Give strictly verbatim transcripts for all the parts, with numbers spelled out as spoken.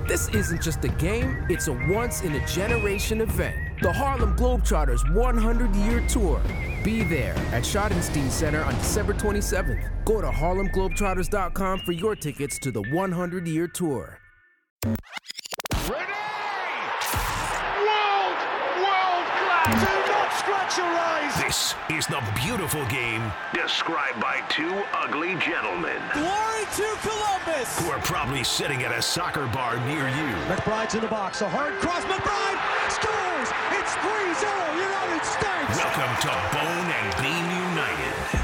This isn't just a game, it's a once-in-a-generation event. The Harlem Globetrotters one hundred year Tour. Be there at Schottenstein Center on December twenty-seventh. Go to harlem globetrotters dot com for your tickets to the one hundred year Tour. Ready! World, world class! Do not scratch your eyes! This is the beautiful game described by two ugly gentlemen. Glory to Columbus! Who are probably sitting at a soccer bar near you. McBride's in the box, a hard cross, McBride scores! It's three zero United States! Welcome to Bone and Beam United.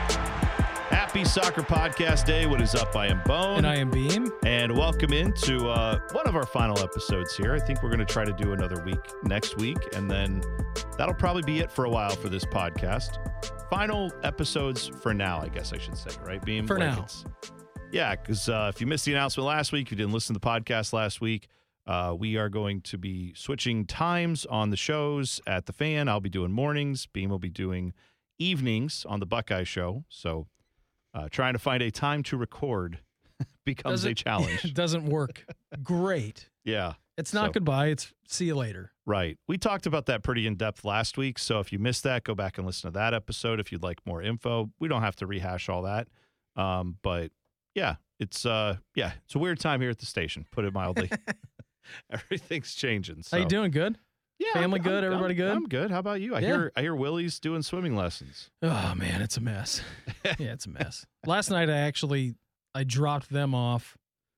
Happy Soccer Podcast Day. What is up? I am Bone. And I am Beam. And welcome into uh, one of our final episodes here. I think we're going to try to do another week next week, and then that'll probably be it for a while for this podcast. Final episodes for now, I guess I should say, right, Beam? For like now. It's, yeah, because uh, if you missed the announcement last week, you didn't listen to the podcast last week, uh, we are going to be switching times on the shows at The Fan. I'll be doing mornings. Beam will be doing evenings on the Buckeye Show. So uh, trying to find a time to record becomes Doesn't- a challenge. It doesn't work great. Yeah. It's not So- goodbye. It's see you later. Right. We talked about that pretty in depth last week. So if you missed that, go back and listen to that episode if you'd like more info. We don't have to rehash all that. Um, but yeah, it's uh yeah, it's a weird time here at the station, put it mildly. Everything's changing. So. How you doing? Good? Yeah, Family I'm- good? I'm- Everybody good? I'm good. How about you? I Yeah. hear I hear Willie's doing swimming lessons. Oh man, it's a mess. Yeah, it's a mess. Last night I actually I dropped them off.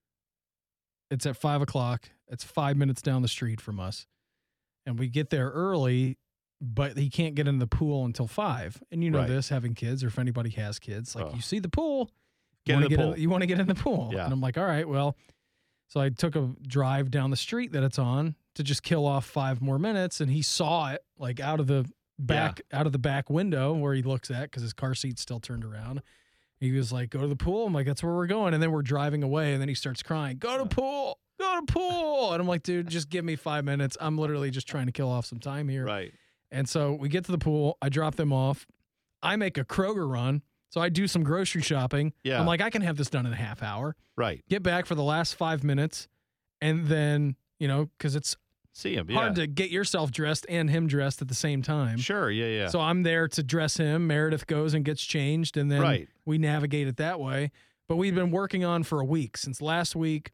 It's at five o'clock. It's five minutes down the street from us. And we get there early, but he can't get in the pool until five. And you know Right. this, having kids, or if anybody has kids, like Oh. you see the pool, Get you in wanna the get pool. you want to get in the pool. Yeah. And I'm like, all right, well. So I took a drive down the street that it's on to just kill off five more minutes, and he saw it like out of the back out of the back window where he looks at because his car seat's still turned around. He was like, "Go to the pool." I'm like, "That's where we're going." And then we're driving away, and then he starts crying, "Go to pool, go to pool." And I'm like, "Dude, just give me five minutes. I'm literally just trying to kill off some time here." Right. And so we get to the pool. I drop them off. I make a Kroger run. So I do some grocery shopping. Yeah. I'm like, I can have this done in a half hour. Right. Get back for the last five minutes. And then, you know, because it's See him. Yeah. hard to get yourself dressed and him dressed at the same time. Sure. Yeah. Yeah. So I'm there to dress him. Meredith goes and gets changed. And then Right. we navigate it that way. But we've been working on for a week. Since last week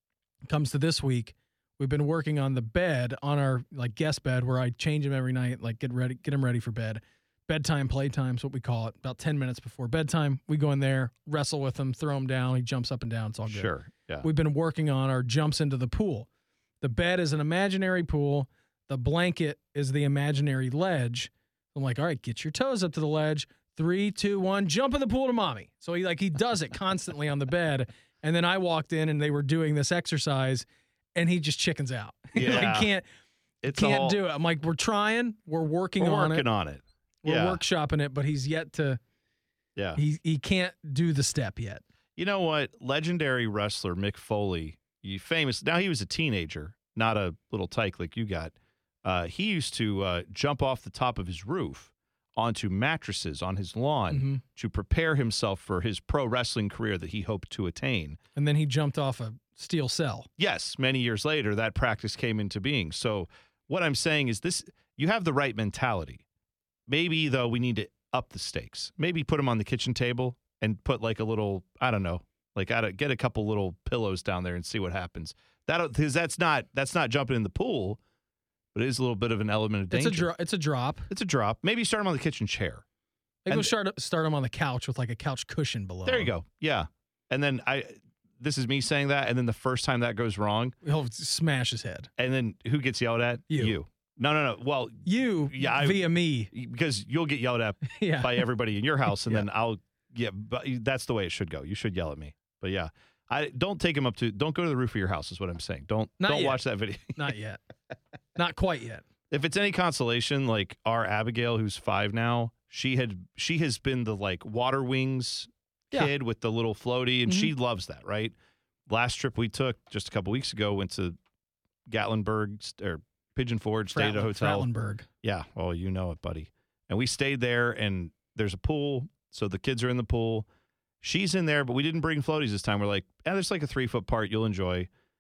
comes to this week, we've been working on the bed, on our like guest bed, where I change him every night, like get ready, get him ready for bed. Bedtime, playtime is what we call it. About ten minutes before bedtime, we go in there, wrestle with him, throw him down. He jumps up and down. It's all good. Sure. Yeah. We've been working on our jumps into the pool. The bed is an imaginary pool. The blanket is the imaginary ledge. I'm like, all right, get your toes up to the ledge. Three, two, one, jump in the pool to mommy. So he like he does it constantly on the bed. And then I walked in and they were doing this exercise, and he just chickens out. Yeah. He can't It's can't all, do it. I'm like, we're trying, we're working We're on working it, on it. we're Yeah. workshopping it, but he's yet to. Yeah. He he can't do the step yet. You know what? Legendary wrestler Mick Foley, you famous. Now he was a teenager, not a little tyke like you got. Uh, he used to uh, jump off the top of his roof onto mattresses on his lawn Mhm. to prepare himself for his pro wrestling career that he hoped to attain. And then he jumped off a steel cell. Yes, many years later, that practice came into being. So what I'm saying is this: you have the right mentality. Maybe though we need to up the stakes. Maybe put him on the kitchen table and put like a little, I don't know, like I don't, get a couple little pillows down there and see what happens. That because that's not that's not jumping in the pool, but it is a little bit of an element of danger. It's a dro- it's a drop. It's a drop. Maybe start him on the kitchen chair. Maybe we'll And- start start him on the couch with like a couch cushion below. There you him. go. Yeah. And then I, this is me saying that, and then the first time that goes wrong, He'll smash his head. and then who gets yelled at? You. No, no, no. Well, You Yeah, I- via me. because you'll get yelled at Yeah. by everybody in your house, and Yeah. then I'll yeah. But that's the way it should go. You should yell at me. But yeah, I don't take him up to. Don't go to the roof of your house. Is what I'm saying. Don't Not don't yet. watch that video. Not yet. Not quite yet. If it's any consolation, like our Abigail, who's five now, she had she has been the like water wings Yeah. kid with the little floaty, and Mhm. she loves that. Right. Last trip we took just a couple weeks ago went to Gatlinburg or Pigeon Forge, stayed at a Fratlen- hotel. Fratlenberg. Yeah, well, you know it, buddy. And we stayed there, and there's a pool, so the kids are in the pool. She's in there, but we didn't bring floaties this time. We're like, yeah, there's like a three-foot part you'll enjoy.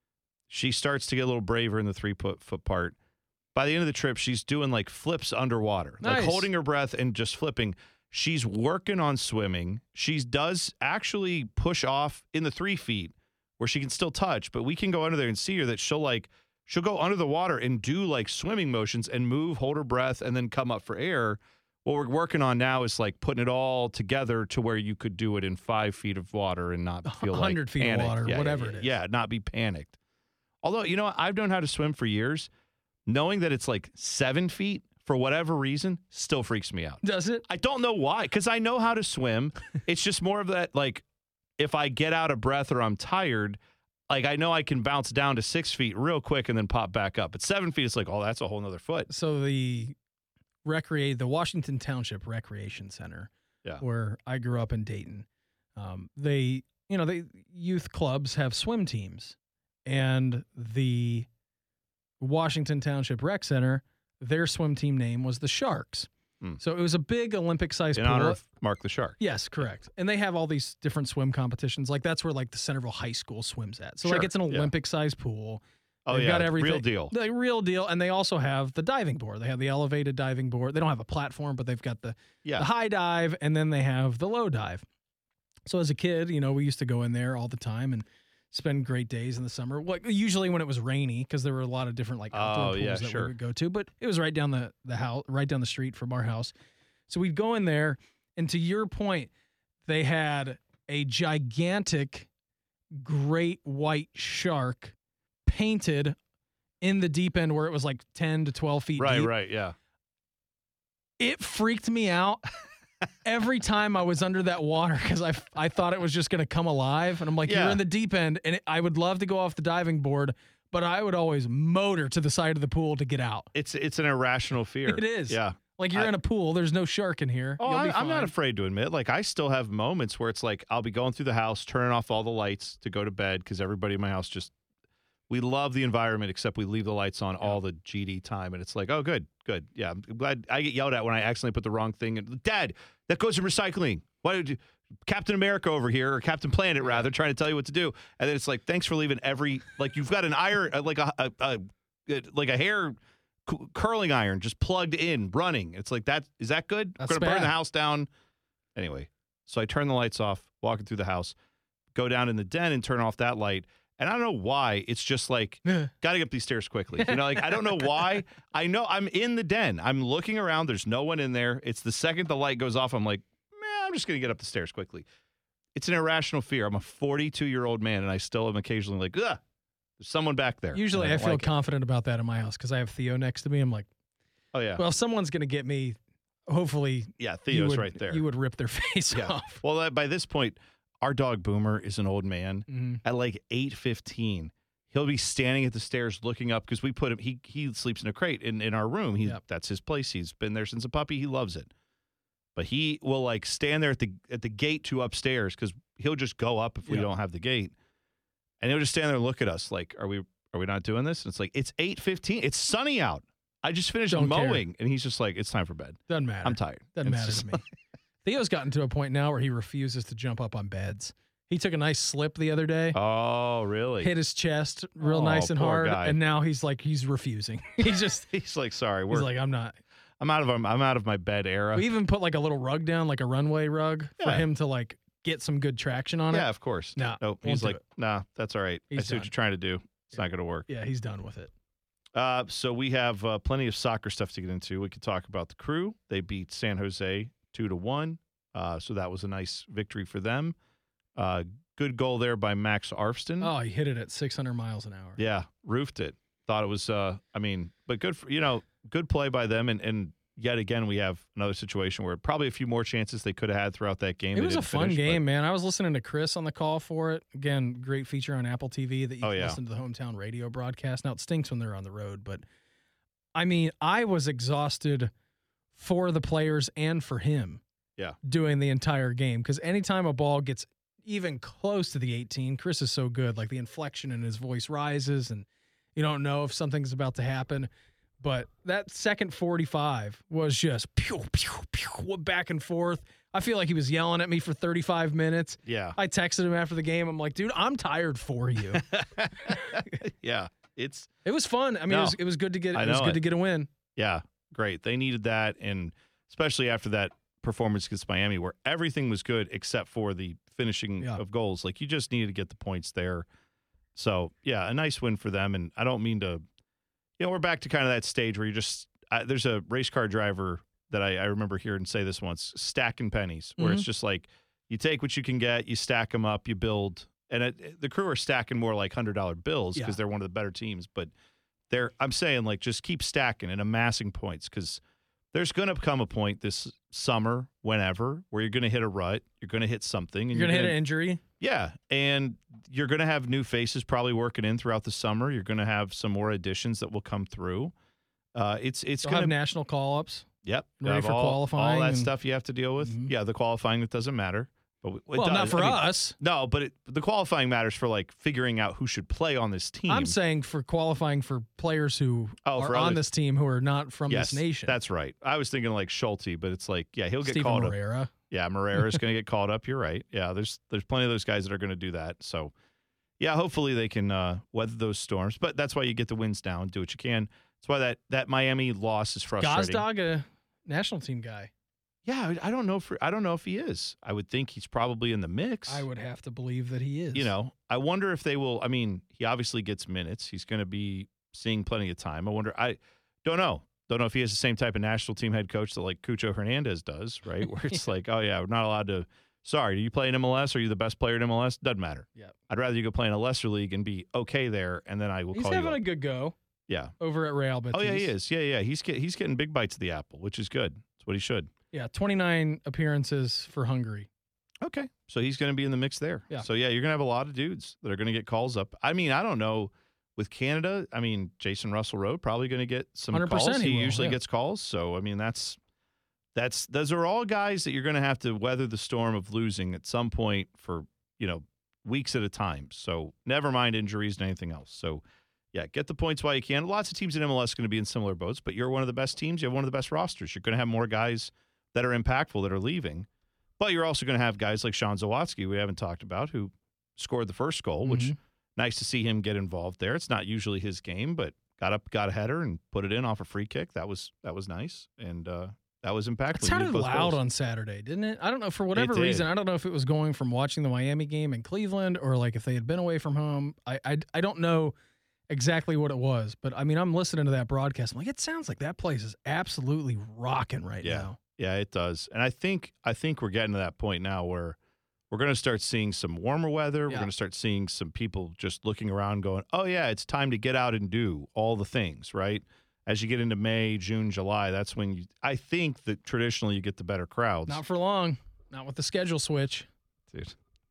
She starts to get a little braver in the three foot foot part. By the end of the trip, she's doing like flips underwater, Nice. like holding her breath and just flipping. She's working on swimming. She does actually push off in the three feet where she can still touch, but we can go under there and see her that she'll like, she'll go under the water and do like swimming motions and move, hold her breath, and then come up for air. What we're working on now is like putting it all together to where you could do it in five feet of water and not feel like one hundred feet of panicked. water, Yeah, whatever yeah, it is. Yeah, not be panicked. Although, you know what? I've known how to swim for years. Knowing that it's like seven feet for whatever reason still freaks me out. Does it? I don't know why, because I know how to swim. It's just more of that, like, if I get out of breath or I'm tired, like, I know I can bounce down to six feet real quick and then pop back up. At seven feet, it's like, oh, that's a whole nother foot. So the recreate the Washington Township Recreation Center, Yeah. where I grew up in Dayton, um, they, you know, they youth clubs have swim teams, and the Washington Township Rec Center, their swim team name was the Sharks. Hmm. So it was a big Olympic-sized In pool. honor of Mark the Shark. Yes, correct. And they have all these different swim competitions. Like that's where like the Centerville High School swims at. So Sure, like it's an yeah. Olympic-sized pool. Oh, They've yeah. got everything. Real deal. The real deal. And they also have the diving board. They have the elevated diving board. They don't have a platform, but they've got the, Yeah. the high dive, and then they have the low dive. So as a kid, you know, we used to go in there all the time and spend great days in the summer. Well, usually when it was rainy, because there were a lot of different like outdoor Oh, pools yeah, that sure. we would go to. But it was right down the the house, right down the street from our house. So we'd go in there, and to your point, they had a gigantic, great white shark painted in the deep end where it was like ten to twelve feet Right, deep. right, yeah. It freaked me out every time I was under that water because I, I thought it was just going to come alive. And I'm like, Yeah. you're in the deep end, and it, I would love to go off the diving board, but I would always motor to the side of the pool to get out. It's it's an irrational fear. It is. Yeah. Like you're I- in a pool, there's no shark in here. Oh, You'll be I'm, I'm not fine. afraid to admit. Like, I still have moments where it's like I'll be going through the house, turning off all the lights to go to bed because everybody in my house just we love the environment, except we leave the lights on all the G D time, and it's like, oh, good, good, yeah. I'm glad I get yelled at when I accidentally put the wrong thing in. Dad, that goes in recycling. Why did you, Captain America over here, or Captain Planet rather, trying to tell you what to do? And then it's like, thanks for leaving every like you've got an iron uh, like a, a, a like a hair cu- curling iron just plugged in, running. It's like that. Is that good? That's We're gonna burn bad. the house down. Anyway, so I turn the lights off, walking through the house, go down in the den and turn off that light. And I don't know why. It's just like, got to get up these stairs quickly. You know, like, I don't know why. I know I'm in the den. I'm looking around. There's no one in there. It's the second the light goes off, I'm like, man, I'm just going to get up the stairs quickly. It's an irrational fear. I'm a forty-two-year-old man, and I still am occasionally like, ugh, there's someone back there. Usually And I don't feel like it. confident about that in my house because I have Theo next to me. I'm like, Oh, yeah. well, if someone's going to get me, hopefully yeah, you Theo's would, right there. you would rip their face yeah. off. Well, uh, by this point, our dog Boomer is an old man. Mhm. At like eight fifteen, he'll be standing at the stairs looking up because we put him, he he sleeps in a crate in, in our room. He Yep. That's his place. He's been there since a puppy. He loves it. But he will like stand there at the at the gate to upstairs because he'll just go up if we Yep. don't have the gate. And he'll just stand there and look at us like, are we are we not doing this? And it's like, it's eight fifteen. It's sunny out. I just finished Don't care. mowing. And he's just like, it's time for bed. Doesn't matter. I'm tired. Doesn't It's matter just to me. Theo's gotten to a point now where he refuses to jump up on beds. He took a nice slip the other day, Oh, really? hit his chest real Oh, nice and poor hard, guy. and now he's like he's refusing. He's just He's like, sorry, he's we're like I'm not. I'm out of I'm out of my bed era. We even put like a little rug down, like a runway rug, for Yeah. him to like get some good traction on Yeah, it. of course. No, Nope. won't He's do like, it. nah, that's all right. I He's see what done. you're trying to do. It's not going to work. Yeah, he's done with it. Uh, so we have uh, plenty of soccer stuff to get into. We could talk about the Crew. They beat San Jose two to one. Uh, so that was a nice victory for them. Uh, good goal there by Max Arfston. Oh, he hit it at six hundred miles an hour. Yeah, roofed it. Thought it was. Uh, I mean, but good for you know, good play by them. And and yet again, we have another situation where probably a few more chances they could have had throughout that game. It They was a didn't fun finish, but- game, man. I was listening to Chris on the call for it. Again, great feature on Apple T V that you Oh, can yeah. listen to the hometown radio broadcast. Now, it stinks when they're on the road, but I mean, I was exhausted for the players and for him Yeah. doing the entire game because anytime a ball gets even close to the eighteen, Chris is so good. Like the inflection in his voice rises and you don't know if something's about to happen. But that second forty-five was just pew, pew, pew, back and forth. I feel like he was yelling at me for thirty-five minutes. Yeah. I texted him after the game. I'm like, dude, I'm tired for you. yeah. It's It was fun. I mean, No. it was it was good to get I it was know good it. to get a win. Yeah, great. They needed that, and especially after that performance against Miami where everything was good except for the finishing Yeah. of goals. Like, you just needed to get the points there. So, yeah, a nice win for them, and I don't mean to – you know, we're back to kind of that stage where you just – there's a race car driver that I, I remember hearing say this once, stacking pennies, where it's Mhm. just like you take what you can get, you stack them up, you build. And it, the Crew are stacking more like one hundred dollar bills because Yeah. they're one of the better teams. But they're, I'm saying, like, just keep stacking and amassing points because there's going to come a point this summer, whenever, where you're going to hit a rut, you're going to hit something. And You're gonna gonna, hit an injury. Yeah, and you're going to have new faces probably working in throughout the summer. You're going to have some more additions that will come through. Uh, it's it's They'll going have to national call-ups. Yep. Ready have for all, qualifying All that and- stuff you have to deal with. Mhm. Yeah, the qualifying, that doesn't matter. But it Well, does. not for I mean, us. No, but it, the qualifying matters for, like, figuring out who should play on this team. I'm saying for qualifying for players who Oh, are for on others. this team who are not from yes, this nation. that's right. I was thinking like Schulte, but it's like, yeah, he'll get Steven called up. Moreira. Yeah, Moreira is going to get called up. You're right. Yeah, there's there's plenty of those guys that are going to do that. So, yeah, hopefully they can uh, weather those storms. But that's why you get the wins down, do what you can. That's why that, that Miami loss is frustrating. Gazdag, a national team guy. Yeah, I I don't know if I don't know if he is. I would think he's probably in the mix. I would have to believe that he is. You know, I wonder if they will. I mean, he obviously gets minutes. He's going to be seeing plenty of time. I wonder. I don't know. Don't know if he has the same type of national team head coach that like Cucho Hernandez does, right? Where it's like, oh yeah, we're not allowed to. Sorry, do you play in M L S? Are you the best player in M L S? Doesn't matter. Yeah. I'd rather you go play in a lesser league and be okay there, and then I will He's call having you a up. good go Yeah. over at Real Betis. Oh yeah, he is. Yeah, yeah. He's get, he's getting big bites of the apple, which is good. That's what he should. Yeah, twenty-nine appearances for Hungary. Okay. So he's going to be in the mix there. Yeah. So, yeah, you're going to have a lot of dudes that are going to get calls up. I mean, I don't know. With Canada, I mean, Jason Russell Rowe probably going to get some one hundred percent calls. He, he will, usually yeah. gets calls. So, I mean, that's that's those are all guys that you're going to have to weather the storm of losing at some point for, you know, weeks at a time. So, never mind injuries and anything else. So, yeah, get the points while you can. Lots of teams in M L S are going to be in similar boats, but you're one of the best teams. You have one of the best rosters. You're going to have more guys that are impactful that are leaving. But you're also going to have guys like Sean Zawatsky, we haven't talked about, who scored the first goal, which Mhm. nice to see him get involved there. It's not usually his game, but got up, got a header, and put it in off a free kick. That was that was nice, and uh, that was impactful. It He sounded needed both loud goals. on Saturday, didn't it? I don't know. For whatever did. reason, I don't know if it was going from watching the Miami game in Cleveland or like if they had been away from home. I, I, I don't know exactly what it was, but I mean, I'm listening to that broadcast. I'm like, it sounds like that place is absolutely rocking right Yeah. now. Yeah, it does, and I think I think we're getting to that point now where we're going to start seeing some warmer weather. We're Yeah. going to start seeing some people just looking around, going, "Oh yeah, it's time to get out and do all the things." Right as you get into May, June, July, that's when you. I think that traditionally you get the better crowds. Not for long. Not with the schedule switch. Dude.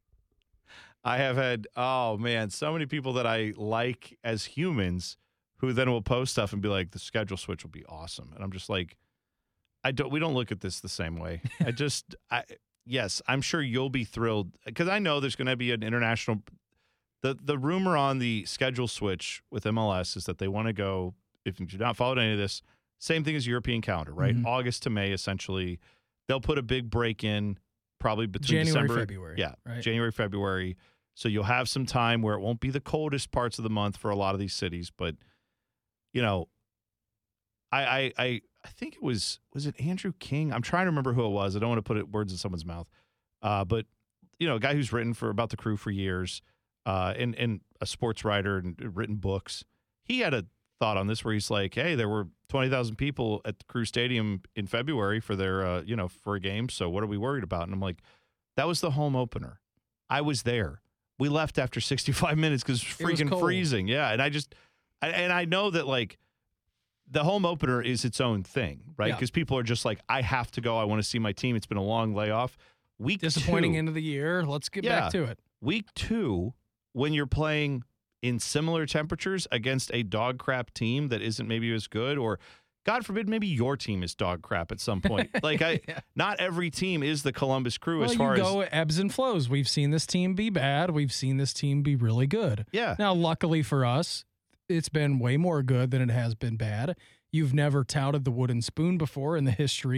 I have had, oh man, so many people that I like as humans who then will post stuff and be like, the schedule switch will be awesome. And I'm just like, I don't, we don't look at this the same way. I just, I, yes, I'm sure you'll be thrilled because I know there's going to be an international, the, the rumor on the schedule switch with M L S is that they want to go, if you've not followed any of this, same thing as European calendar, right? Mhm. August to May, essentially. They'll put a big break in probably between January, December, February. yeah, Right. January, February. So you'll have some time where it won't be the coldest parts of the month for a lot of these cities. But, you know, I I I, I think it was, was it Andrew King? I'm trying to remember who it was. I don't want to put it, words in someone's mouth. Uh, but, you know, a guy who's written for about the Crew for years uh, and, and a sports writer and written books. He had a thought on this where he's like, hey, there were twenty thousand people at the Crew Stadium in February for their, uh, you know, for a game. So what are we worried about? And I'm like, that was the home opener. I was there. We left after sixty-five minutes because it was It was freaking cold. freezing. Yeah. And I just, I, and I know that like the home opener is its own thing, right? Yeah. Because people are just like, I have to go. I want to see my team. It's been a long layoff. Week Disappointing two, end of the year. Let's get Yeah. back to it. week two, when you're playing in similar temperatures against a dog crap team that isn't maybe as good, or God forbid, maybe your team is dog crap at some point. Like I, Yeah. not every team is the Columbus Crew Well, as you far go as ebbs and flows. We've seen this team be bad. We've seen this team be really good. yeah, Now, luckily for us, it's been way more good than it has been bad. You've never touted the wooden spoon before in the history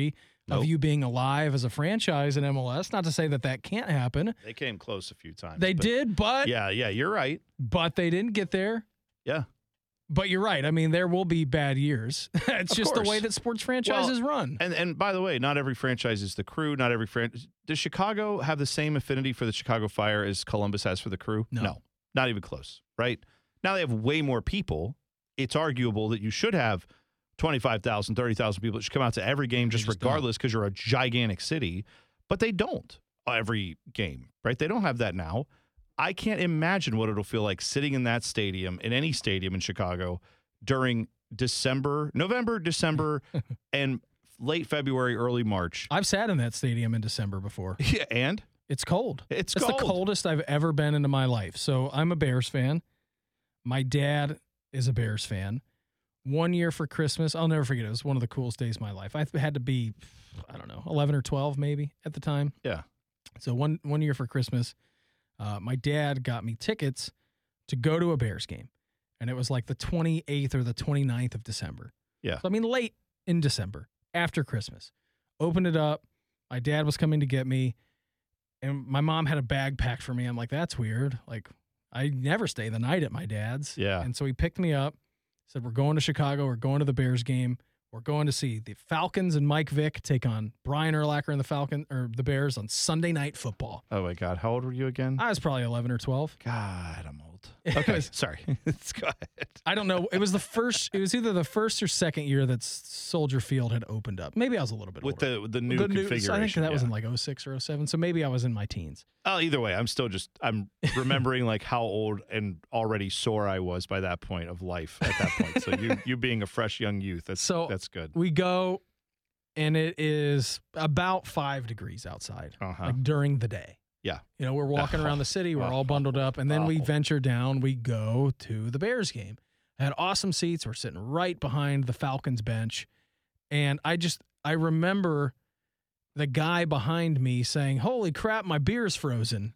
Nope. of you being alive as a franchise in M L S. Not to say that that can't happen. They came close a few times. They but did, but yeah, yeah, you're right. but they didn't get there. Yeah. But you're right. I mean, there will be bad years. It's Of just course. the way that sports franchises Well, run. And and by the way, not every franchise is the Crew. Not every franchise. Does Chicago have the same affinity for the Chicago Fire as Columbus has for the Crew? No. Not even close, right? Now they have way more people. It's arguable that you should have twenty-five thousand, thirty thousand people that should come out to every game just, just regardless because you're a gigantic city. But they don't every game, right? They don't have that now. I can't imagine what it'll feel like sitting in that stadium, in any stadium in Chicago, during December, November, December, and late February, early March. I've sat in that stadium in December before. Yeah, and It's cold. It's It's cold. the coldest I've ever been into my life. So I'm a Bears fan. My dad is a Bears fan. One year for Christmas, I'll never forget it. It was one of the coolest days of my life. I had to be, I don't know, eleven or twelve maybe at the time. Yeah. So one one year for Christmas, uh, my dad got me tickets to go to a Bears game. And it was like the twenty-eighth or the twenty-ninth of December. Yeah. So, I mean, late in December, after Christmas. Opened it up. My dad was coming to get me. And my mom had a bag packed for me. I'm like, that's weird. Like, I never stay the night at my dad's. Yeah. And so he picked me up, said, we're going to Chicago. We're going to the Bears game. We're going to see the Falcons and Mike Vick take on Brian Urlacher and the Falcon or the Bears on Sunday Night Football. Oh, my God. How old were you again? I was probably eleven or twelve. God, I'm old. It Okay, was- sorry. Let's go ahead. I don't know. It was the first, it was either the first or second year that Soldier Field had opened up. Maybe I was a little bit With older. the with the new The new- configuration. I think that was yeah. in like oh six or oh seven. So maybe I was in my teens. Oh, either way, I'm still just I'm remembering like how old and already sore I was by that point of life at that point. So you you being a fresh young youth, that's So that's good. We go, and it is about five degrees outside, Uh-huh. like during the day. Yeah. You know, we're walking around the city. We're all bundled up. And then we Oh. venture down. We go to the Bears game. I had awesome seats. We're sitting right behind the Falcons bench. And I just, I remember the guy behind me saying, holy crap, my beer's frozen.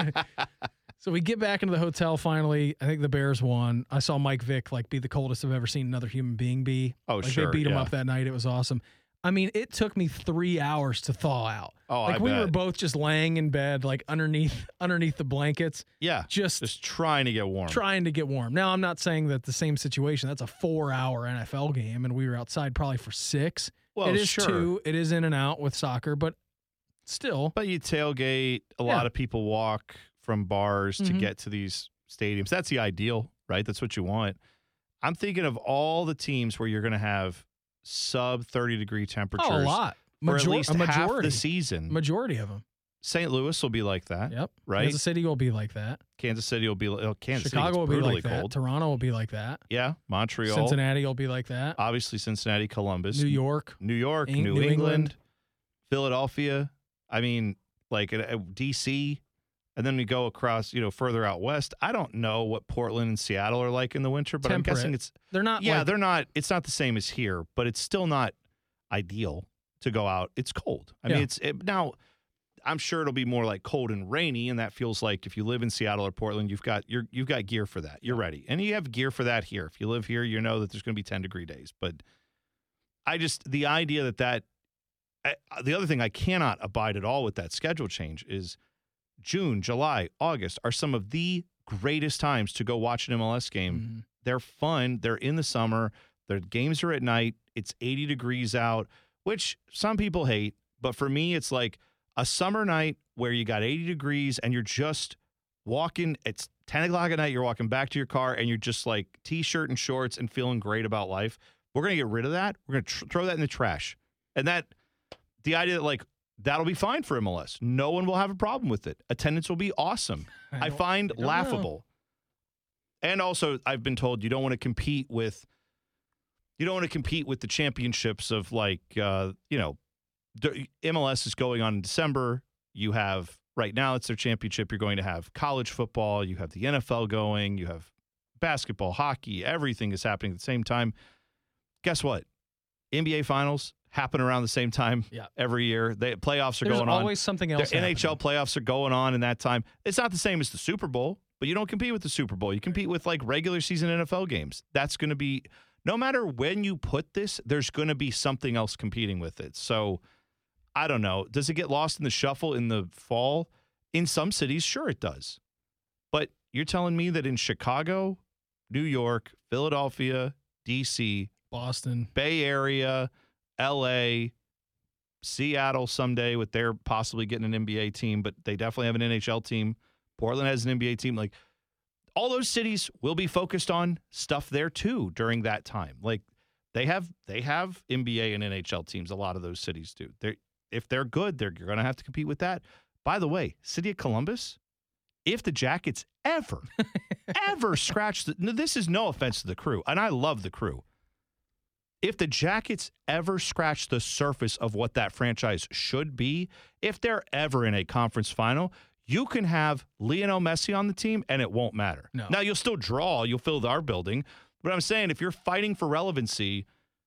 So we get back into the hotel finally. I think the Bears won. I saw Mike Vick like be the coldest I've ever seen another human being be. Oh, like, sure, They beat him yeah. up that night. It was awesome. I mean, it took me three hours to thaw out. Oh, like I we were bet. both just laying in bed, like underneath underneath the blankets, Yeah. just, Just trying to get warm. trying to get warm. Now, I'm not saying that the same situation. That's a four-hour N F L game, and we were outside probably for six. Well, it is sure. two. It is in and out with soccer, but still, But you tailgate, a Yeah. lot of people walk from bars to Mhm. get to these stadiums. That's the ideal, right? That's what you want. I'm thinking of all the teams where you're going to have sub thirty degree temperatures oh, a lot. for at Major- least a half majority. the season. Majority of them. Saint Louis will be like that, Yep. right? Kansas City will be like that. Kansas City will be oh, Kansas Chicago City will is be brutally like that. cold. Toronto will be like that. Yeah, Montreal, Cincinnati will be like that. obviously Cincinnati, Columbus, New York. New York, Eng- New, New England, England. Philadelphia. I mean, like uh, uh, D C, and then we go across, you know, further out west. I don't know what Portland and Seattle are like in the winter, but I'm Temperate. guessing it's They're not yeah, like, they're not. It's not the same as here, but it's still not ideal to go out. It's cold. I mean, Yeah. it's it, now. I'm sure it'll be more like cold and rainy, and that feels like if you live in Seattle or Portland, you've got you're, you've got gear for that. You're ready, and you have gear for that here. If you live here, you know that there's going to be ten degree days. But I just the idea that that I, the other thing I cannot abide at all with that schedule change is June, July, August are some of the greatest times to go watch an M L S game. Mhm. They're fun. They're in the summer. Their games are at night. It's eighty degrees out, which some people hate. But for me, it's like a summer night where you got eighty degrees and you're just walking. It's ten o'clock at night. You're walking back to your car and you're just like T-shirt and shorts and feeling great about life. We're going to get rid of that. We're going to tr- throw that in the trash. And that the idea that like that'll be fine for M L S. No one will have a problem with it. Attendance will be awesome. I, don't- find I don't know. laughable. And also, I've been told you don't want to compete with you don't want to compete with the championships of like uh, you know, d- M L S is going on in December. You have right now it's their championship. You're going to have college football. You have the N F L going. You have basketball, hockey. Everything is happening at the same time. Guess what? N B A finals happen around the same time Yeah. every year. The playoffs are There's going on. always something The else. N H L happening. playoffs are going on in that time. It's not the same as the Super Bowl, but you don't compete with the Super Bowl. You compete with like regular season N F L games. That's going to be, no matter when you put this, there's going to be something else competing with it. So I don't know. Does it get lost in the shuffle in the fall? In some cities, sure it does. But you're telling me that in Chicago, New York, Philadelphia, D C, Boston, Bay Area, L A, Seattle someday with their possibly getting an N B A team, but they definitely have an N H L team. Portland has an N B A team. Like, all those cities will be focused on stuff there too during that time. Like, they have they have N B A and N H L teams. A lot of those cities do. They're, if they're good, they're going to have to compete with that. By the way, City of Columbus, if the Jackets ever, ever scratch the – no, this is no offense to the Crew, and I love the Crew. If the Jackets ever scratch the surface of what that franchise should be, if they're ever in a conference final, you can have Lionel Messi on the team, and it won't matter. No. Now, you'll still draw. You'll fill our building. But I'm saying if you're fighting for relevancy,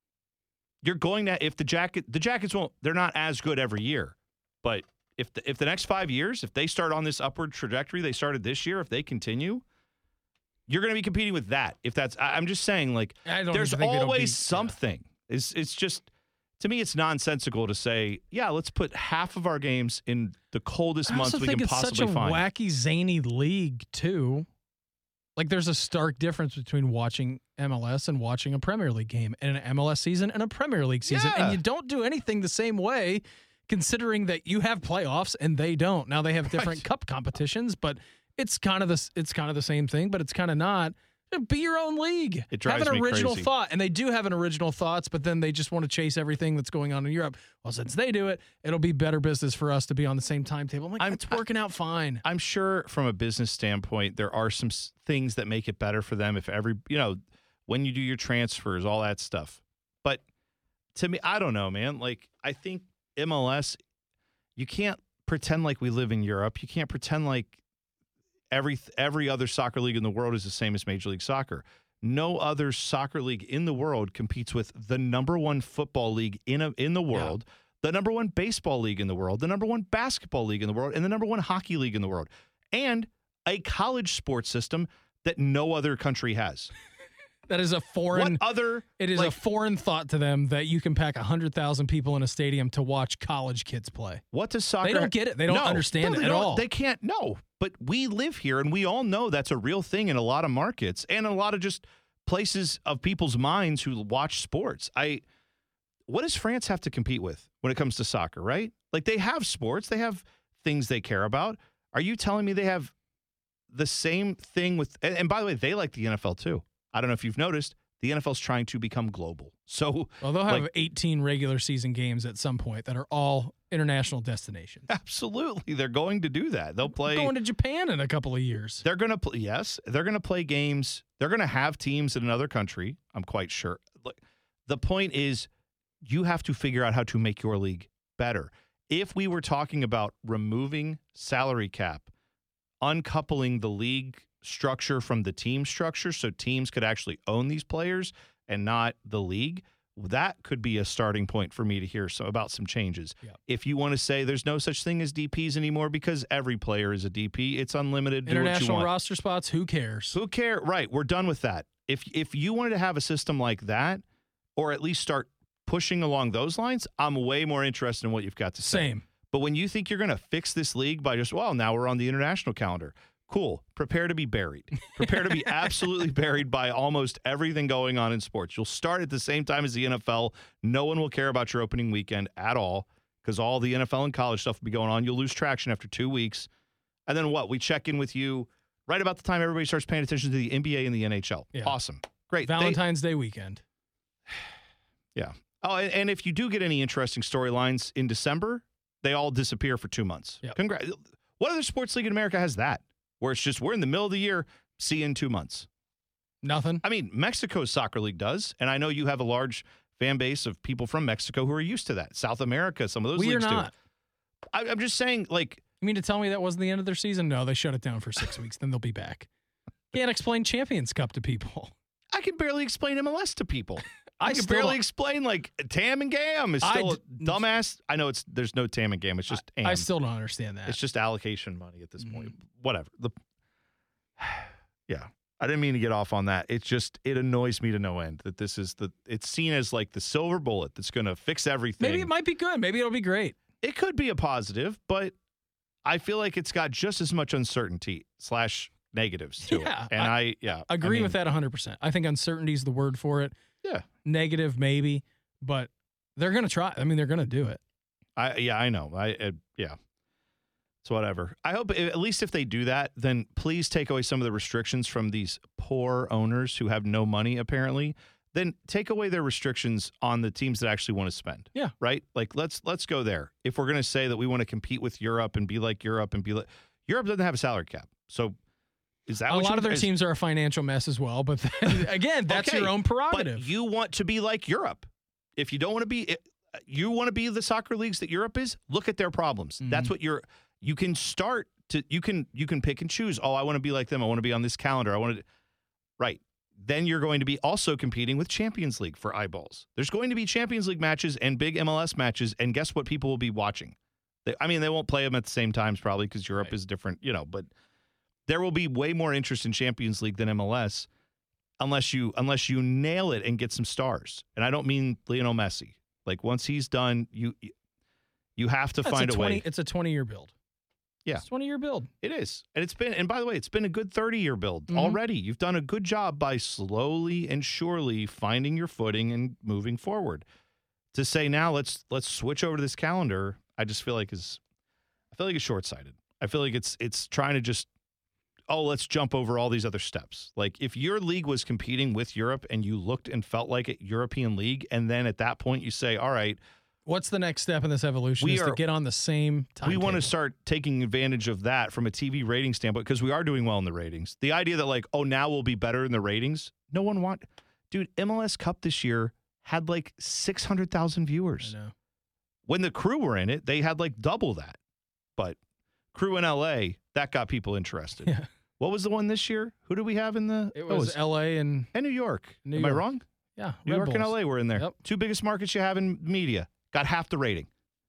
you're going to – if the Jacket, the Jackets won't – they're not as good every year. But – If the, if the next five years, if they start on this upward trajectory they started this year, if they continue, you're going to be competing with that. If that's, I, I'm just saying, like, I don't there's think always be, something. Yeah. It's it's just, to me, it's nonsensical to say, yeah, let's put half of our games in the coldest I months also we think can it's possibly such a find. wacky, zany league too. Like, there's a stark difference between watching M L S and watching a Premier League game, and an M L S season and a Premier League season, Yeah. and you don't do anything the same way. Considering that you have playoffs and they don't. Now they have different Right. cup competitions, but it's kind of the it's kind of the same thing, but it's kind of not. Be your own league. It drives have an me original crazy. thought, and they do have an original thoughts, but then they just want to chase everything that's going on in Europe. Well, since they do it, it'll be better business for us to be on the same timetable. I'm like, I'm- it's working out fine. I'm sure from a business standpoint, there are some s- things that make it better for them if every, you know, when you do your transfers, all that stuff. But to me, I don't know, man. Like, I think M L S, you can't pretend like we live in Europe. You can't pretend like every every other soccer league in the world is the same as Major League Soccer. No other soccer league in the world competes with the number one football league in a, in the world, yeah. the number one baseball league in the world, the number one basketball league in the world, and the number one hockey league in the world, and a college sports system that no other country has. That is a foreign. What other? It is like, a foreign thought to them that you can pack a hundred thousand people in a stadium to watch college kids play. What does soccer? They don't get it. They don't no, understand no, it they at don't- all. They can't. No, but we live here, and we all know that's a real thing in a lot of markets and a lot of just places of people's minds who watch sports. I. What does France have to compete with when it comes to soccer? Right? Like, they have sports, they have things they care about. Are you telling me they have the same thing with? And, and by the way, they like the N F L too. I don't know if you've noticed. The N F L is trying to become global. So, well, they'll have like, eighteen regular season games at some point that are all international destinations. Absolutely. They're going to do that. They'll play. Going to Japan in a couple of years. They're going to play. Yes. They're going to play games. They're going to have teams in another country. I'm quite sure. Look, the point is you have to figure out how to make your league better. If we were talking about removing salary cap, uncoupling the league structure from the team structure so teams could actually own these players and not the league, that could be a starting point for me to hear so about some changes. Yep. If you want to say there's no such thing as D Ps anymore because every player is a D P, it's unlimited. Do what you International want. roster spots, who cares? Who care? Right, we're done with that. If if you wanted to have a system like that, or at least start pushing along those lines, I'm way more interested in what you've got to say. Same. But when you think you're going to fix this league by just, well, now we're on the international calendar. Cool. Prepare to be buried. Prepare to be absolutely buried by almost everything going on in sports. You'll start at the same time as the N F L. No one will care about your opening weekend at all because all the N F L and college stuff will be going on. You'll lose traction after two weeks. And then what? We check in with you right about the time everybody starts paying attention to the N B A and the N H L. Yeah. Awesome. Great. Valentine's Day weekend. They, yeah. Oh, and, and if you do get any interesting storylines in December, they all disappear for two months. Yep. Congrats. What other sports league in America has that? Where it's just, we're in the middle of the year, see you in two months. Nothing. I mean, Mexico's soccer league does, and I know you have a large fan base of people from Mexico who are used to that. South America, some of those We are leagues not. do. I, I'm just saying, like, You mean to tell me that wasn't the end of their season? No, they shut it down for six weeks. Then they'll be back. Can't explain Champions Cup to people. I can barely explain M L S to people. I, I can still barely don't- explain, like, Tam and Gam is I still d- a dumbass. I know it's there's no Tam and Gam. It's just Am. I still don't understand that. It's just allocation money at this Mhm. point. Whatever. The yeah, I didn't mean to get off on that. It's just it annoys me to no end that this is the. It's seen as like the silver bullet that's going to fix everything. Maybe it might be good. Maybe it'll be great. It could be a positive, but I feel like it's got just as much uncertainty slash negatives to Yeah, it. And I, I yeah. agree I mean, with that one hundred percent. I think uncertainty is the word for it. Yeah. Negative, maybe, but they're going to try. I mean, they're going to do it. I Yeah, I know. I uh, Yeah. It's whatever. I hope at least if they do that, then please take away some of the restrictions from these poor owners who have no money, apparently. Then take away their restrictions on the teams that actually want to spend. Yeah. Right? Like, let's let's go there. If we're going to say that we want to compete with Europe and be like Europe and be like – Europe doesn't have a salary cap. So is that A what lot you, of their is, teams are a financial mess as well. But then, again, that's okay, your own prerogative. But you want to be like Europe. If you don't want to be – you want to be the soccer leagues that Europe is, look at their problems. Mm-hmm. That's what you're – you can start to – you can you can pick and choose. Oh, I want to be like them. I want to be on this calendar. I want to – right. Then you're going to be also competing with Champions League for eyeballs. There's going to be Champions League matches and big M L S matches, and guess what people will be watching? They, I mean, they won't play them at the same times probably because Europe right. is different, you know, but there will be way more interest in Champions League than M L S unless you unless you nail it and get some stars. And I don't mean Lionel Messi. Like, once he's done, you you have to That's find a, a twenty, way. It's a twenty-year build. Yeah. It's a twenty-year build. It is. And it's been, and by the way, it's been a good thirty-year build mm-hmm. already. You've done a good job by slowly and surely finding your footing and moving forward. To say now, let's let's switch over to this calendar, I just feel like is, I feel like it's short-sighted. I feel like it's it's trying to just, oh, let's jump over all these other steps. Like, if your league was competing with Europe and you looked and felt like a European league, and then at that point you say, all right, what's the next step in this evolution we is are, to get on the same time. We want to start taking advantage of that from a T V rating standpoint because we are doing well in the ratings. The idea that, like, oh, now we'll be better in the ratings, no one want. Dude, M L S Cup this year had like six hundred thousand viewers. I know. When the Crew were in it, they had like double that. But Crew in L A, that got people interested. Yeah. What was the one this year? Who did we have in the? It was, oh, it was L A and, and New York. New Am York. I wrong? Yeah. New Red York Bulls. and L A were in there. Yep. Two biggest markets you have in media. Got half the rating.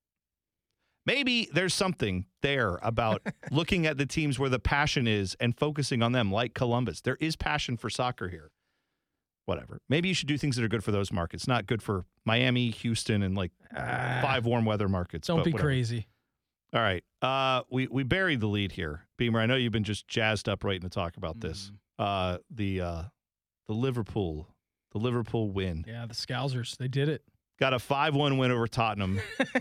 Maybe there's something there about looking at the teams where the passion is and focusing on them, like Columbus. There is passion for soccer here. Whatever. Maybe you should do things that are good for those markets, not good for Miami, Houston, and like uh, five warm weather markets. Don't but be whatever. crazy. All right. Uh, we, we buried the lead here. Beamer, I know you've been just jazzed up waiting to talk about this. Mm. Uh, the uh, the Liverpool, the Liverpool win. Yeah, the Scousers, they did it. Got a five one win over Tottenham.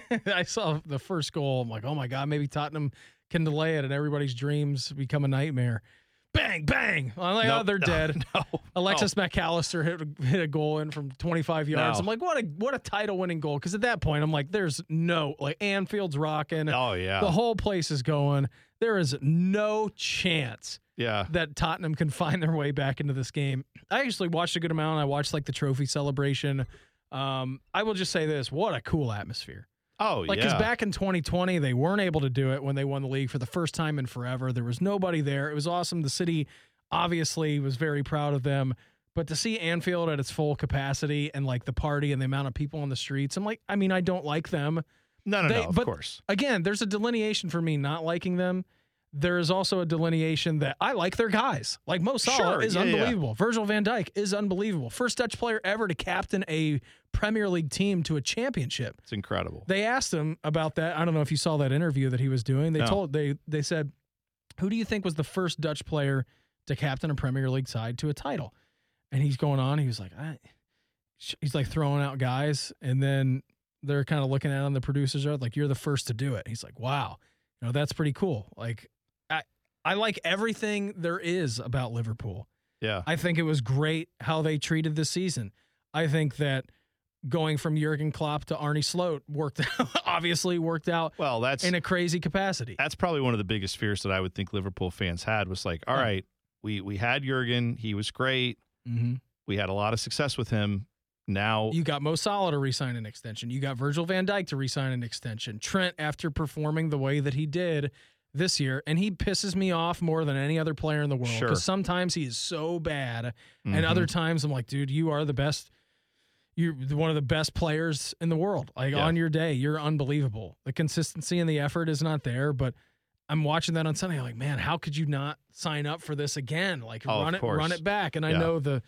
I saw the first goal. I'm like, oh, my God, maybe Tottenham can delay it and everybody's dreams become a nightmare. Bang, bang. I'm like, nope, oh, they're no, dead. No, Alexis no. McAllister hit a, hit a goal in from twenty-five yards. No. I'm like, what a what a title-winning goal. Because at that point, I'm like, there's no, like, Anfield's rocking. Oh, yeah. The whole place is going. There is no chance yeah. that Tottenham can find their way back into this game. I actually watched a good amount. I watched, like, the trophy celebration. Um, I will just say this. What a cool atmosphere. Oh, like, yeah. because back in twenty twenty, they weren't able to do it when they won the league for the first time in forever. There was nobody there. It was awesome. The city obviously was very proud of them. But to see Anfield at its full capacity and, like, the party and the amount of people on the streets, I'm like, I mean, I don't like them. No, no, they, no, of but course. Again, there's a delineation for me not liking them. There is also a delineation that I like their guys. Like, Mo Salah Sure, is yeah, unbelievable. yeah. Virgil van Dijk is unbelievable. First Dutch player ever to captain a Premier League team to a championship. It's incredible. They asked him about that. I don't know if you saw that interview that he was doing. They No. told they they said, who do you think was the first Dutch player to captain a Premier League side to a title? And he's going on. He was like, I, he's like throwing out guys, and then they're kind of looking at him. The producers are like, you're the first to do it. He's like, wow, you know, that's pretty cool. Like, I I like everything there is about Liverpool. Yeah. I think it was great how they treated this season. I think that going from Jurgen Klopp to Arne Slot worked obviously worked out Well, that's in a crazy capacity. that's probably one of the biggest fears that I would think Liverpool fans had was like, all Yeah. right, we we had Jurgen, he was great. Mm-hmm. We had a lot of success with him. Now You got Mo Salah to re-sign an extension. You got Virgil van Dijk to re-sign an extension. Trent, after performing the way that he did this year, and he pisses me off more than any other player in the world Sure. because sometimes he is so bad, Mhm. and other times I'm like, dude, you are the best. You're one of the best players in the world. Like, Yeah. on your day, you're unbelievable. The consistency and the effort is not there, but I'm watching that on Sunday. I'm like, man, how could you not sign up for this again? Like, Oh, of run it, course. run it back. And I Yeah. know the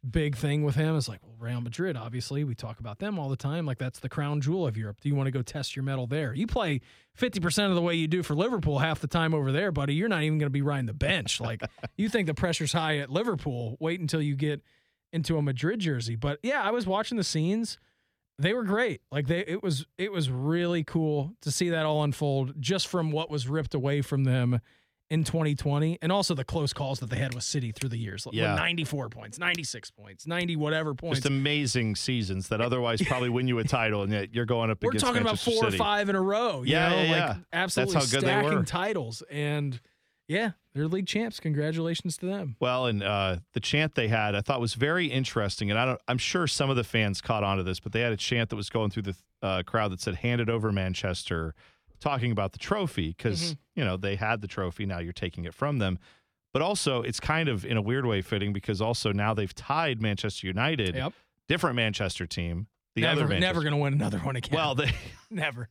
big thing with him is like, well, Real Madrid, obviously, we talk about them all the time. Like, that's the crown jewel of Europe. Do you want to go test your mettle there? You play fifty percent of the way you do for Liverpool half the time over there, buddy. You're not even going to be riding the bench. Like, you think the pressure's high at Liverpool. Wait until you get into a Madrid jersey. But, yeah, I was watching the scenes. They were great. Like, they it was it was really cool to see that all unfold just from what was ripped away from them in twenty twenty, and also the close calls that they had with City through the years. Yeah. ninety-four points, ninety-six points, ninety whatever points. Just amazing seasons that otherwise probably win you a title, and yet you're going up We're against talking Manchester about four City. or five in a row. You Yeah, know? yeah, like yeah. absolutely That's how good they stacking were. titles. And yeah, they're league champs. Congratulations to them. Well, and uh, the chant they had, I thought was very interesting, and I don't. I'm sure some of the fans caught on to this, but they had a chant that was going through the uh, crowd that said, "Hand it over, Manchester," talking about the trophy because Mm-hmm. you know they had the trophy. Now you're taking it from them, but also it's kind of in a weird way fitting because also now they've tied Manchester United, Yep. different Manchester team, the never, other Manchester. never going to win another one again. Well, they, never.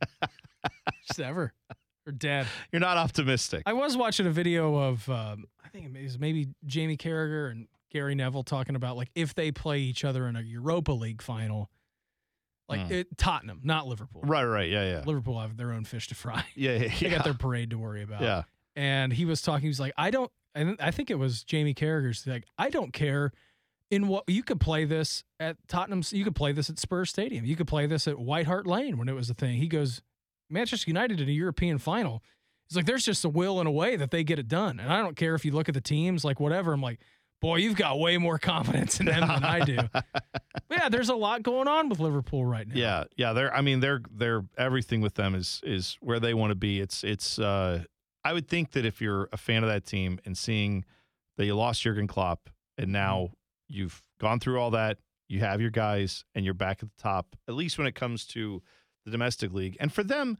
Just ever. They're dead. you're not optimistic. I was watching a video of, um, I think it was maybe Jamie Carragher and Gary Neville talking about like if they play each other in a Europa League final, like Hmm. it, Tottenham, not Liverpool. right, right, yeah, yeah, Liverpool have their own fish to fry. yeah, yeah. They got their parade to worry about. yeah. And he was talking. He was like, I don't. And I think it was Jamie Carragher's like, I don't care. In what you could play this at Tottenham's, you could play this at Spurs Stadium. You could play this at White Hart Lane when it was a thing. He goes, Manchester United in a European final. He's like, there's just a will and a way that they get it done. And I don't care if you look at the teams, like whatever. I'm like, boy, you've got way more confidence in them than I do. But yeah, there's a lot going on with Liverpool right now. Yeah, yeah. They're. I mean, they're. They're. Everything with them is is where they want to be. It's. It's. Uh, I would think that if you're a fan of that team and seeing that you lost Jurgen Klopp and now you've gone through all that, you have your guys and you're back at the top. At least when it comes to the domestic league, and for them,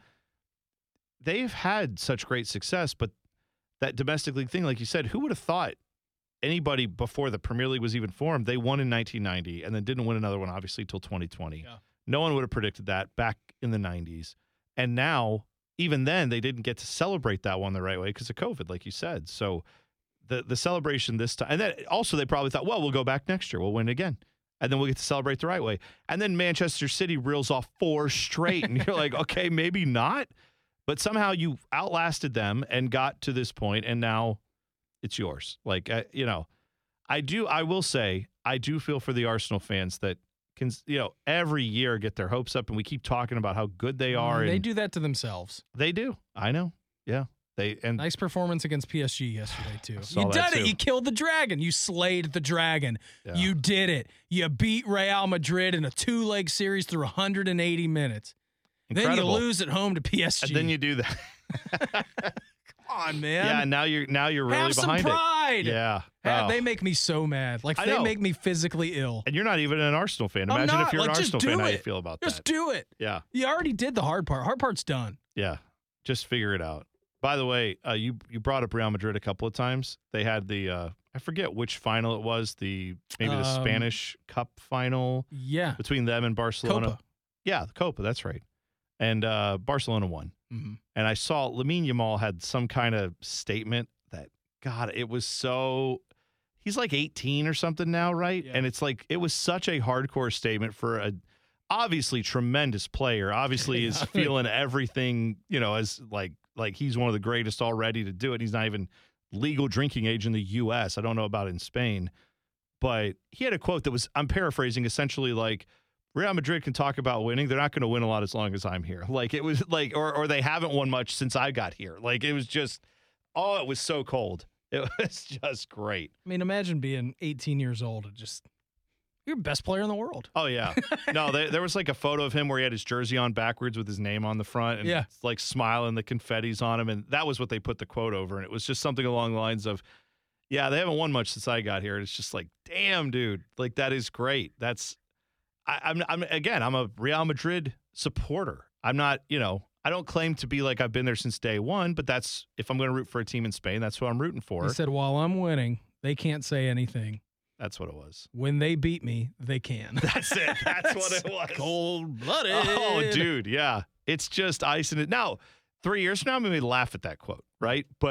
they've had such great success. But that domestic league thing, like you said, who would have thought? Anybody before the Premier League was even formed, they won in nineteen ninety and then didn't win another one, obviously, until twenty twenty. Yeah. No one would have predicted that back in the nineties. And now, even then, they didn't get to celebrate that one the right way because of COVID, like you said. So the the celebration this time, and then also they probably thought, well, we'll go back next year. We'll win again. And then we'll get to celebrate the right way. And then Manchester City reels off four straight. And you're like, okay, maybe not. But somehow you outlasted them and got to this point, and now it's yours. Like, uh, you know, I do, I will say, I do feel for the Arsenal fans that can, you know, every year get their hopes up and we keep talking about how good they are. They and do that to themselves. They do. I know. Yeah. They, and Nice performance against P S G yesterday, too. saw You that did it. too. You killed the dragon. You slayed the dragon. Yeah. You did it. You beat Real Madrid in a two-leg series through one hundred eighty minutes. incredible. Then you lose at home to P S G. And then you do that. Come on, man. Yeah. Now you're, now you're really Have some behind pride. it. Yeah. Yeah, Oh. They make me so mad. Like, I they know. make me physically ill. And you're not even an Arsenal fan. I'm Imagine not. if you're Like, an just Arsenal do fan, how you it. feel about Just that. do it. Yeah. You already did the hard part. Hard part's done. Yeah. Just figure it out. By the way, uh, you you brought up Real Madrid a couple of times. They had the uh, I forget which final it was. The maybe the Um, Spanish Cup final Yeah. between them and Barcelona. Copa. Yeah, the Copa. That's right. And uh, Barcelona won. Mhm. And I saw Lamine Yamal had some kind of statement that God, it was so. He's like eighteen or something now, right? Yeah. And it's like it was such a hardcore statement for a obviously tremendous player. Obviously is feeling everything, you know, as like like he's one of the greatest already to do it. He's not even legal drinking age in the U S. I don't know about in Spain. But he had a quote that was, I'm paraphrasing, essentially like, Real Madrid can talk about winning. They're not going to win a lot as long as I'm here. Like it was like, or or they haven't won much since I got here. Like it was just, oh, it was so cold. It was just great. I mean, imagine being eighteen years old and just, you're the best player in the world. Oh, yeah. No, they, there was like a photo of him where he had his jersey on backwards with his name on the front and Yeah. like smiling, the confetti's on him. And that was what they put the quote over. And it was just something along the lines of, yeah, they haven't won much since I got here. And it's just like, damn, dude, like that is great. That's, I, I'm, I'm, again, I'm a Real Madrid supporter. I'm not, you know, I don't claim to be like I've been there since day one, but that's, if I'm going to root for a team in Spain, that's who I'm rooting for. He said, while I'm winning, they can't say anything. That's what it was. When they beat me, they can. That's it. That's what it was. Cold-blooded. Oh, dude, yeah. It's just icing it. Now, three years from now, I'm going to laugh at that quote, right? But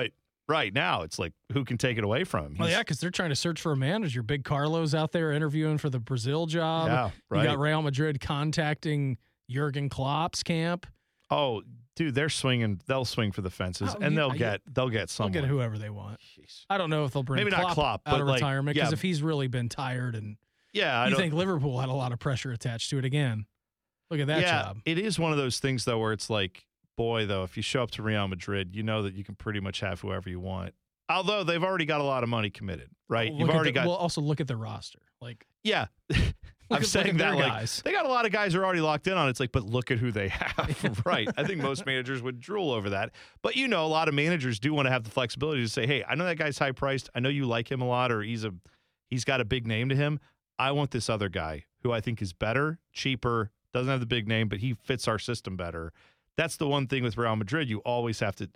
Right now, it's like, who can take it away from him? Well, He's- yeah, because they're trying to search for a manager. Big Carlo's out there interviewing for the Brazil job. Yeah, right. You got Real Madrid contacting Jurgen Klopp's camp. Oh, dude, they're swinging. They'll swing for the fences, Oh, and you- they'll I- get they'll get They'll someone. get whoever they want. Jeez. I don't know if they'll bring Maybe not Klopp, Klopp, out but of like, retirement because yeah. if he's really been tired and Yeah, I you don't think Liverpool had a lot of pressure attached to it again. Look at that yeah, job. it is one of those things though, where it's like, boy, though, if you show up to Real Madrid, you know that you can pretty much have whoever you want. Although they've already got a lot of money committed, right? Look You've at already the- got. Well, also look at the roster. Like, yeah. look I'm at- look saying at that their like guys. they got a lot of guys who are already locked in on it. It's like, but look at who they have, right? I think most managers would drool over that. But you know, a lot of managers do want to have the flexibility to say, hey, I know that guy's high priced. I know you like him a lot, or he's a he's got a big name to him. I want this other guy who I think is better, cheaper, doesn't have the big name, but he fits our system better. That's the one thing with Real Madrid. You always have to.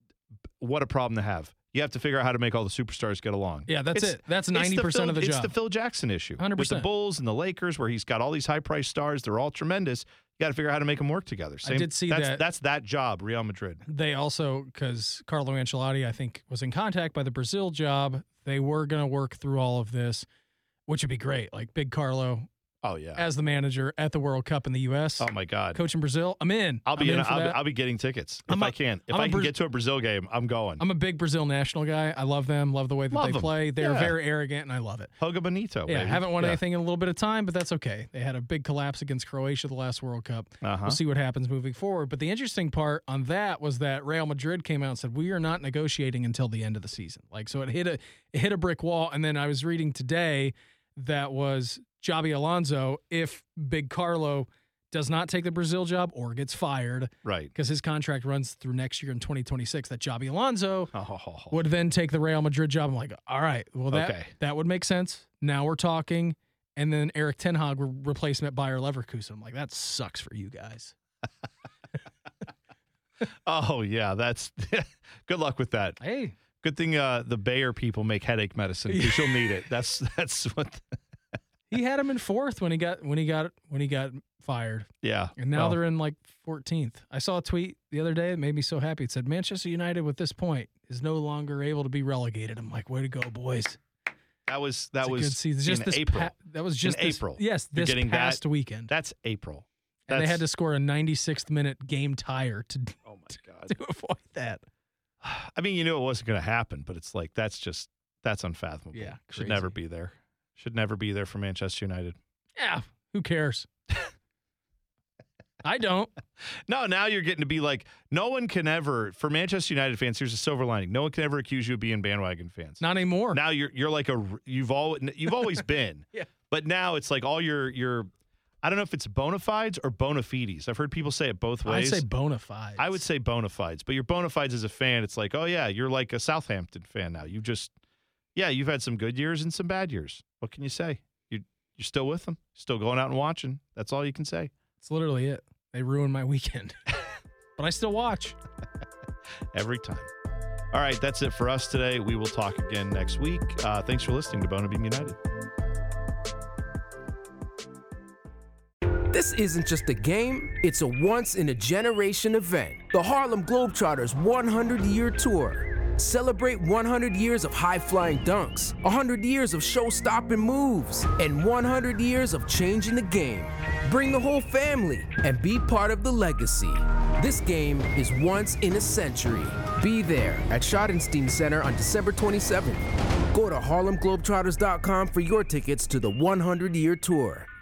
What a problem to have. You have to figure out how to make all the superstars get along. yeah, that's It's- it. That's it's the ninety percent Phil- of the It's job. the Phil Jackson issue. one hundred With the percent. Bulls and the Lakers, where he's got all these high-priced stars. They're all tremendous. You got to figure out how to make them work together. Same, did see that's, that- That's that job, Real Madrid. They also, because Carlo Ancelotti, I think, was in contact by the Brazil job, they were going to work through all of this, which would be great. Like Big Carlo Oh, yeah. as the manager at the World Cup in the U S, oh, my God. coaching Brazil. I'm in. I'll be I'm in. in for I'll, be, that. I'll be getting tickets if I'm a- I can. If I'm a I can Braz- get to a Brazil game, I'm going. I'm a big Brazil national guy. I love them. Love the way that Love they them. play. They're Yeah. very arrogant, and I love it. Hoga Bonito, Yeah, baby. haven't won Yeah. anything in a little bit of time, but that's okay. They had a big collapse against Croatia the last World Cup. Uh-huh. We'll see what happens moving forward. But the interesting part on that was that Real Madrid came out and said, we are not negotiating until the end of the season. Like, so it hit a it hit a brick wall. And then I was reading today that was Xabi Alonso, if Big Carlo does not take the Brazil job or gets fired, Right. because his contract runs through next year in twenty twenty-six, that Xabi Alonso Oh, would then take the Real Madrid job. I'm like, all right, well, that Okay. that would make sense. Now we're talking. And then Eric Ten Hag re- replacement at Bayer Leverkusen. I'm like, that sucks for you guys. oh yeah. That's good luck with that. Hey, Good thing uh, the Bayer people make headache medicine because you'll need it. That's that's what. he had him in fourth when he got when he got when he got fired, Yeah. and now Well, they're in like fourteenth. I saw a tweet the other day that made me so happy. It said Manchester United with this point is no longer able to be relegated. I'm like, way to go, boys! that was that It's a was good season. Just in this April. pa- that was just In this- April. Yes, You're this getting past that- weekend, That's April. and they That's- had to score a ninety-sixth minute game tire to Oh my God. to avoid that. I mean, you knew it wasn't going to happen, but it's like that's just that's unfathomable. Yeah, should crazy. never be there. Should never be there for Manchester United. Yeah, who cares? I don't. No, now you're getting to be like no one can ever for Manchester United fans. Here's a silver lining: no one can ever accuse you of being bandwagon fans. Not anymore. Now you're you're like a you've all you've always been. Yeah. But now it's like all your your I don't know if it's bona fides or bona fides. I've heard people say it both I ways. say bona fides. I would say bona fides, but your bona fides as a fan, it's like, oh yeah, you're like a Southampton fan now. You just, yeah, you've had some good years and some bad years. What can you say? You you're still with them, still going out and watching. That's all you can say. It's literally it. They ruined my weekend, but I still watch. Every time. All right, that's it for us today. We will talk again next week. Uh, thanks for listening to Bona Beam United. This isn't just a game, it's a once-in-a-generation event. The Harlem Globetrotters one hundred year Tour. Celebrate one hundred years of high-flying dunks, one hundred years of show-stopping moves, and one hundred years of changing the game. Bring the whole family and be part of the legacy. This game is once in a century. Be there at Schottenstein Center on December twenty-seventh. Go to Harlem Globetrotters dot com for your tickets to the one hundred year Tour.